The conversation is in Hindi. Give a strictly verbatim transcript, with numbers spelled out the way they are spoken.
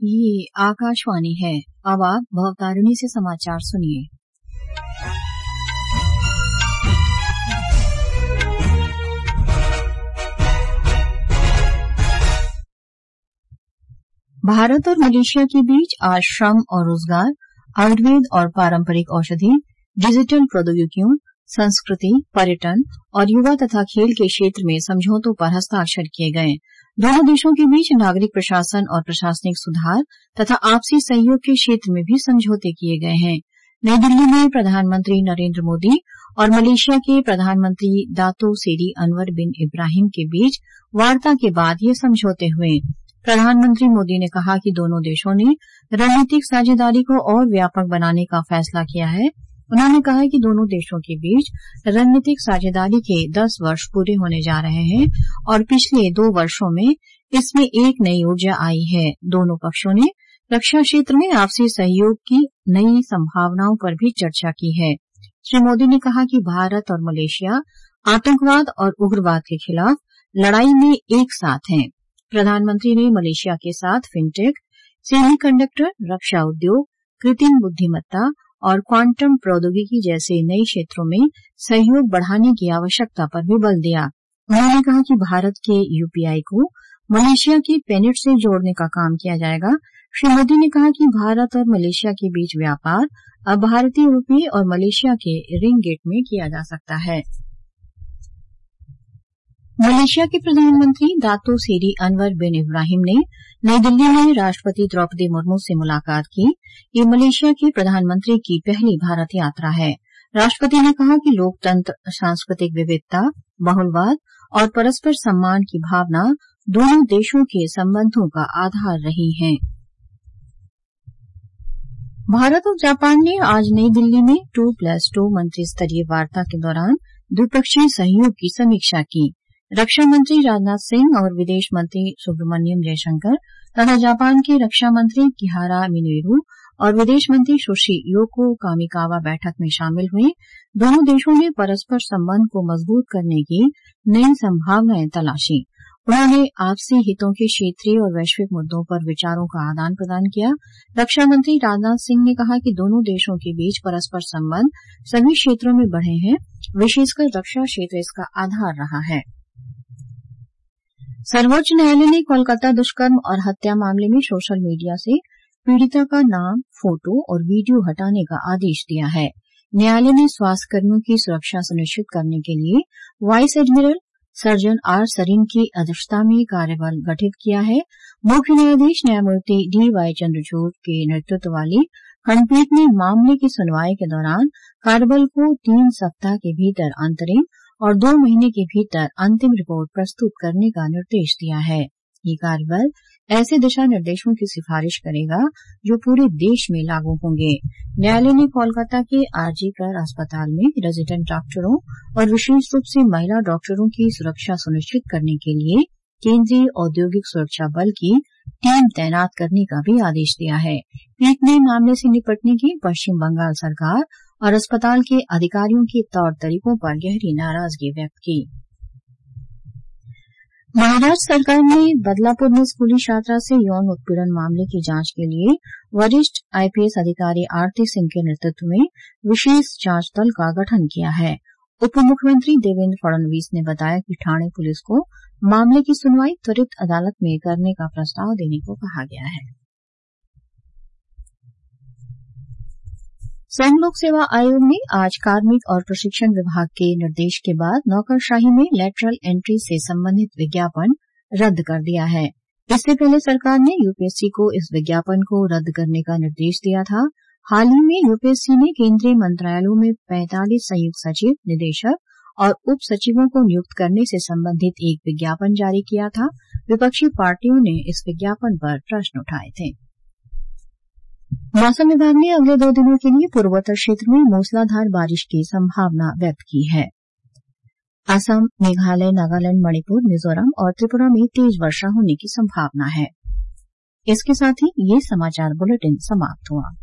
ये आकाशवाणी है। अब आप भवतारिणी से समाचार सुनिए। भारत और मलेशिया के बीच आज श्रम और रोजगार, आयुर्वेद और पारंपरिक औषधि, डिजिटल प्रौद्योगिकियों, संस्कृति, पर्यटन और युवा तथा खेल के क्षेत्र में समझौतों पर हस्ताक्षर किए गए। दोनों देशों के बीच नागरिक प्रशासन और प्रशासनिक सुधार तथा आपसी सहयोग के क्षेत्र में भी समझौते किए गए हैं। नई दिल्ली में प्रधानमंत्री नरेंद्र मोदी और मलेशिया के प्रधानमंत्री दातो सेरी अनवर बिन इब्राहिम के बीच वार्ता के बाद ये समझौते हुए। प्रधानमंत्री मोदी ने कहा कि दोनों देशों ने रणनीतिक साझेदारी को और व्यापक बनाने का फैसला किया है। उन्होंने कहा कि दोनों देशों के बीच रणनीतिक साझेदारी के दस वर्ष पूरे होने जा रहे हैं और पिछले दो वर्षों में इसमें एक नई ऊर्जा आई है। दोनों पक्षों ने रक्षा क्षेत्र में आपसी सहयोग की नई संभावनाओं पर भी चर्चा की है। श्री मोदी ने कहा कि भारत और मलेशिया आतंकवाद और उग्रवाद के खिलाफ लड़ाई में एक साथ हैं। प्रधानमंत्री ने मलेशिया के साथ फिनटेक, सेमीकंडक्टर, रक्षा उद्योग, कृत्रिम बुद्धिमत्ता और क्वांटम प्रौद्योगिकी जैसे नए क्षेत्रों में सहयोग बढ़ाने की आवश्यकता पर भी बल दिया। उन्होंने कहा कि भारत के यूपीआई को मलेशिया के पेनिट से जोड़ने का काम किया जाएगा। श्री मोदी ने कहा कि भारत और मलेशिया के बीच व्यापार अब भारतीय रुपये और मलेशिया के रिंगिट में किया जा सकता है। मलेशिया के प्रधानमंत्री दातो सेरी अनवर बिन इब्राहिम ने नई दिल्ली में राष्ट्रपति द्रौपदी मुर्मू से मुलाकात की। ये मलेशिया के प्रधानमंत्री की पहली भारत यात्रा है। राष्ट्रपति ने कहा कि लोकतंत्र, सांस्कृतिक विविधता, बहुलवाद और परस्पर सम्मान की भावना दोनों देशों के संबंधों का आधार रही है। भारत और जापान ने आज नई दिल्ली में टू प्लस टू मंत्री स्तरीय वार्ता के दौरान द्विपक्षीय सहयोग की समीक्षा की। रक्षा मंत्री राजनाथ सिंह और विदेश मंत्री सुब्रमण्यम जयशंकर तथा जापान के रक्षा मंत्री किहारा मिनोरू और विदेश मंत्री सुश्री योको कामिकावा बैठक में शामिल हुए। दोनों देशों ने परस्पर संबंध को मजबूत करने की नई संभावनाएं तलाशी। उन्होंने आपसी हितों के क्षेत्रीय और वैश्विक मुद्दों पर विचारों का आदान प्रदान किया। रक्षा मंत्री राजनाथ सिंह ने कहा कि दोनों देशों के बीच परस्पर संबंध सभी क्षेत्रों में बढ़े हैं, विशेषकर रक्षा क्षेत्र इसका आधार रहा है। सर्वोच्च न्यायालय ने कोलकाता दुष्कर्म और हत्या मामले में सोशल मीडिया से पीड़िता का नाम, फोटो और वीडियो हटाने का आदेश दिया है। न्यायालय ने स्वास्थ्यकर्मियों की सुरक्षा सुनिश्चित करने के लिए vice admiral surgeon R Sarin की अध्यक्षता में कार्यबल गठित किया है। मुख्य न्यायाधीश न्यायमूर्ति डी वाई चंद्रचूड़ के नेतृत्व वाली खंडपीठ ने मामले की सुनवाई के दौरान कार्यबल को तीन सप्ताह के भीतर अंतरिम और दो महीने के भीतर अंतिम रिपोर्ट प्रस्तुत करने का निर्देश दिया है। ये कार्यबल ऐसे दिशा निर्देशों की सिफारिश करेगा जो पूरे देश में लागू होंगे। न्यायालय ने कोलकाता के आरजी कर अस्पताल में रेजिडेंट डॉक्टरों और विशेष रूप से महिला डॉक्टरों की सुरक्षा सुनिश्चित करने के लिए केंद्रीय औद्योगिक सुरक्षा बल की टीम तैनात करने का भी आदेश दिया है। पीठ ने मामले से निपटने की पश्चिम बंगाल सरकार और अस्पताल के अधिकारियों के तौर तरीकों पर गहरी नाराजगी व्यक्त की। महाराष्ट्र सरकार ने बदलापुर में स्कूली छात्रा से यौन उत्पीड़न मामले की जांच के लिए वरिष्ठ आईपीएस अधिकारी आरती सिंह के नेतृत्व में विशेष जांच दल का गठन किया है। उप मुख्यमंत्री देवेंद्र फडणवीस ने बताया कि ठाणे पुलिस को मामले की सुनवाई त्वरित अदालत में करने का प्रस्ताव देने को कहा गया है। संघ लोक सेवा आयोग ने आज कार्मिक और प्रशिक्षण विभाग के निर्देश के बाद नौकरशाही में लेटरल एंट्री से संबंधित विज्ञापन रद्द कर दिया है। इससे पहले सरकार ने यूपीएससी को इस विज्ञापन को रद्द करने का निर्देश दिया था। हाल ही में यूपीएससी ने केंद्रीय मंत्रालयों में पैंतालीस संयुक्त सचिव, निदेशक और उप सचिवों को नियुक्त करने से संबंधित एक विज्ञापन जारी किया था। विपक्षी पार्टियों ने इस विज्ञापन पर प्रश्न उठाए थे। मौसम विभाग ने अगले दो दिनों के लिए पूर्वोत्तर क्षेत्र में मूसलाधार बारिश की संभावना व्यक्त की है। असम, मेघालय, नागालैंड, मणिपुर, मिजोरम और त्रिपुरा में तेज वर्षा होने की संभावना है। इसके साथ ही ये समाचार बुलेटिन समाप्त हुआ।